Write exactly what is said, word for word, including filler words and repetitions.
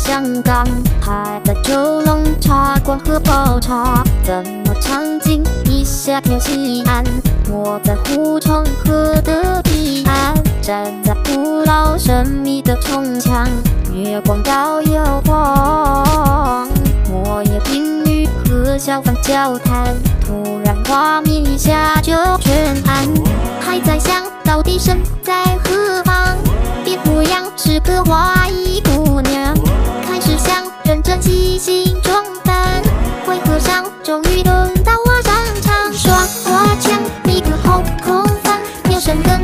香港，还在九龙茶馆喝爆茶，怎么场景一下跳西安？我在护城河的彼岸，站在古老神秘的城墙，月光摇摇晃。我也听雨和小贩交谈，突然画面一下就全暗。还在想到底身在何方？别模样是个花衣姑娘，开始想认真细心装扮。回合上终于轮到我上场，耍花枪，一个后空翻，有神的